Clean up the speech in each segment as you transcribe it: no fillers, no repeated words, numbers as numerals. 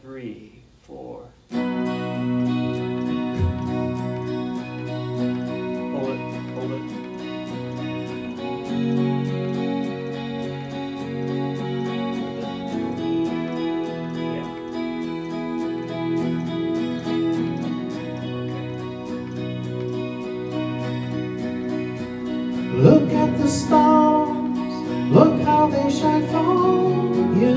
3, 4. Hold it, hold it. Yeah. Look at the stars, look how they shine for you,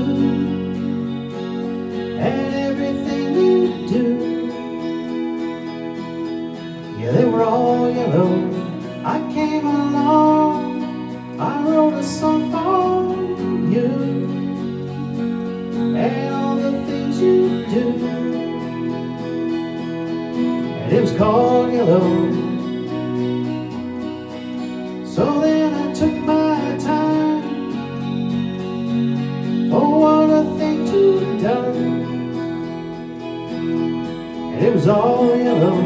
and everything you do. Yeah, they were all yellow. I came along, I wrote a song for you, and all the things you do. And it was called Yellow. So then I took my time. Oh, what a thing to have done. And it was all yellow.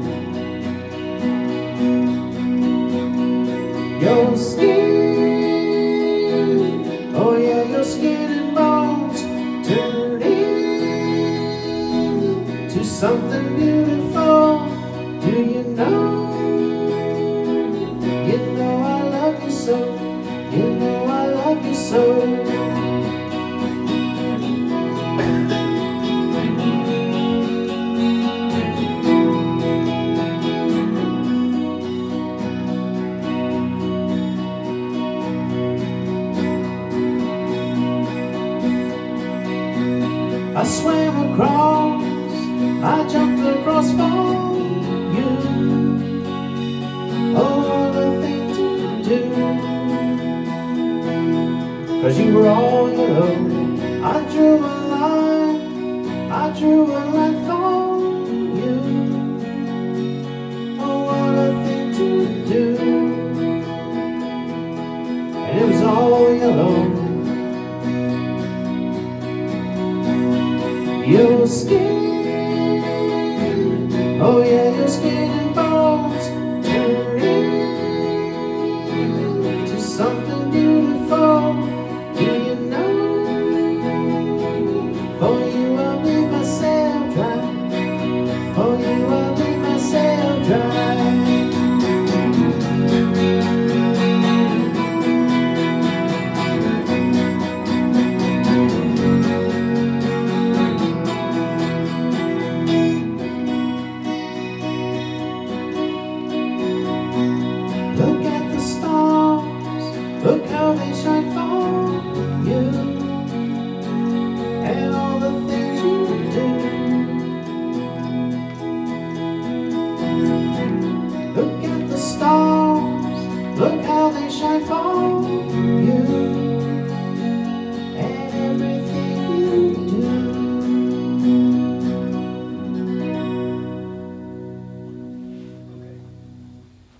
Your skin, oh yeah, your skin and bones turned into something beautiful. Do you know? You know I love you so. You know I love you so. I swam across, I jumped across for you. Oh, what a thing to do. 'Cause you were all yellow. I drew a line, I drew a line for you. Oh, what a thing to do. And it was all yellow. Your skin, oh yeah, your skin and bones turn into something beautiful. Do you know? For you I'll leave myself dry. For you I'll leave myself dry. Look at the stars, look how they shine for you, and all the things you do. Look at the stars, look how they shine for you.